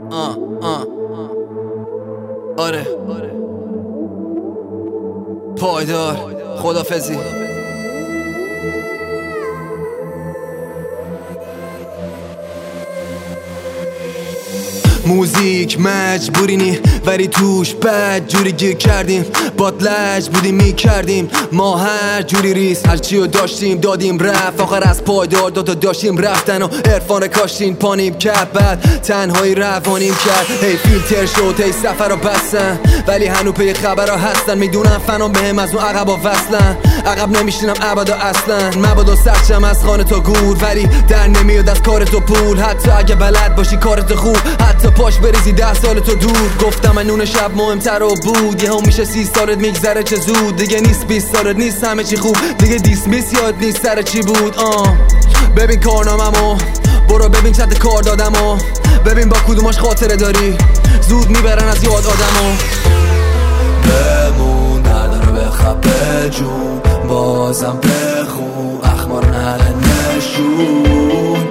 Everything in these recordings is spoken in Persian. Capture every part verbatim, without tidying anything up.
آه آه آره پایدار خدافزی. موزیک مجبوری نی ولی توش بد جوری گیر کردیم، باد لج بودیم میکردیم ما هر جوری ریس هر چی رو داشتیم دادیم رفت، آخر از پایدار دادا داشتیم رفتن و عرفان کاشتین پانیم کرد، بعد تنهایی روانیم کرد. هی فیلتر شد هی سفر رو بستن ولی هنو پی خبر ها هستن، میدونم فنام بهم از اون عقبا وصلن، عقب نمیشینم ابدا اصلا، مبادا سرچم از خانه تا گور ولی در نمیاد از کار تو پول، حتی اگه بلد باشی کارت خوب، حتی پاش بریزی ده سال تو دور. گفتم من نون شب مهمتر و بود، یه هم میشه سی سالت میگذره چه زود، دیگه نیست بیست سالت نیست همه چی خوب، دیگه دیسمیس یاد نیست سر چی بود. آه ببین کارناممو برو ببین چند کار دادمو، ببین با کدوماش خاطره داری زود میبرن از یاد آدمو. بمون درد رو بخواب جون بازم بخون اخبار نره نشون،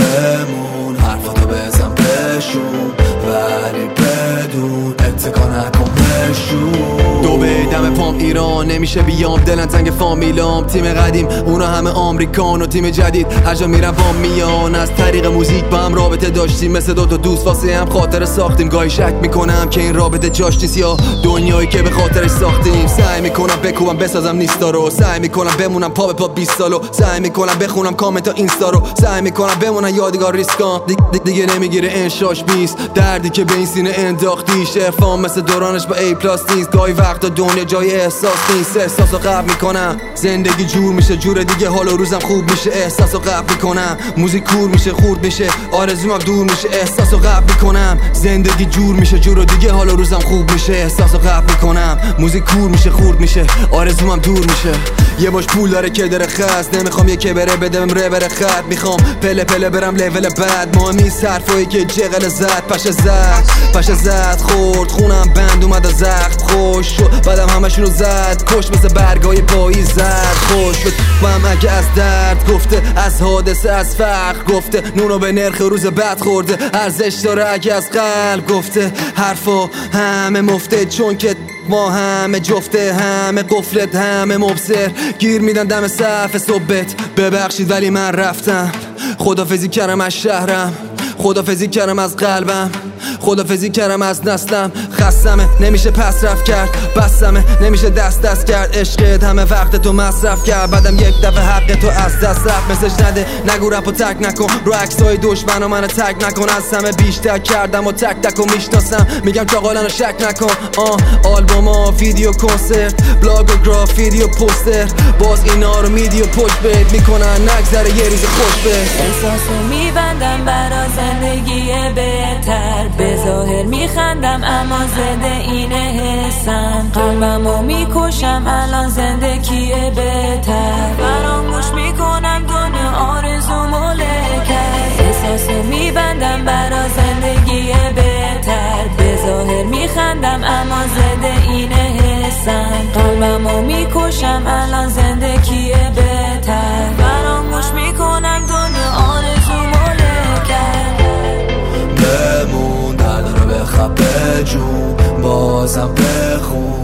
بمون حرفاتو بزن بشون ولی بدون اتکا نکن بشون. دو بیدم پام ایران نمیشه بیام، دلن تنگ فامیلام، تیم قدیم اونا همه آمریکان و تیم جدید هر جا میرم با میان، از طریق موزیک با هم رابطه داشتیم مثل دوتا دوست واسه هم خاطره ساختیم، گاهی شک میکنم که این رابطه جاش نیست یا دنیایی که به خاطرش ساختیم، سعی میکنم بکوبم بسازم نیستا رو، سعی میکنم بمونم پا به پا بیست سالو، سعی میکنم بخونم کامنت اینستا رو، سعی میکنم بمونم یادگار ریسکام، دی دیگه نمیگیره انشاش بیست دردی که به این سینه انداختیش، عرفان مثل دورانش با ای پلاس نیست، گاهی وقتا دنیا جای احساس نیست، احساسو قبل میکنم زندگی جور میشه جور دیگه، حال و روزم خوب میشه احساسو قبل میکنم، موزیک کور میشه خورد میشه آرزومم دور میشه احساسو قبل میکنم، زندگی جور میشه جور دیگه حال و روزم خوب میشه احساسو قبل میکنم، موزیک کور میشه خورد میشه آرزومم دور میشه. یه باش پول داره که داره خست، نمیخوام یکی بره بدم ره بره خط، میخوام پله پله برم لول بعد، مهم نیست حرفایی که جغل زد پشه زد پشه زد خورد خونم بند اومد از زخم خوش شد، بعدم همشونو زد کش مثل برگای پایی زد خوش به توپم اگه از درد گفته، از حادثه از فقر گفته، نونو به نرخ روز بعد خورده، ارزش داره اگه از قلب گفته، حرفا همه مفته چون که ما همه جفته، همه قفلت همه مبصر، گیر میدن دم صف صبحت، ببخشید ولی من رفتم، خدافزی کردم از شهرم، خدافزی کردم از قلبم، خدافزی کردم از نسلم، خستمه نمیشه پس رفت کرد، بستمه نمیشه دست دست کرد، عشقت همه وقت تو مصرف کرد، بعدم یک دفعه حق تو از دست رفت، مسج نده نگو رپو تک نکن، رو عکسای دشمنا منو تک نکن، از همه بیشتر کردم و تک تک و میشناسم، میگم چاقالنو شک نکن. آه آلبوما ویدیو کنسرت بلاگ و گرافیتی و پوستر، باز اینا رو میدی و پشت بهت میکنن نگذره یه روز خوش به احساسو میبندم برا زندگی بهتر، به ظاهر میخندم اما زده اینه حسم، قلبمو میکشم الان زندگی بهتر، فراموش میکنم دنیا آرزومو لکر، احساسو میبندم برا زندگی بهتر، به ظاهر میخندم اما زده اینه حسم، قلبمو میکشم الان زندگی بهتر، فراموش میکنم دنیا آرزومو لکر. بمون درد رو بخواب جون بازم بخون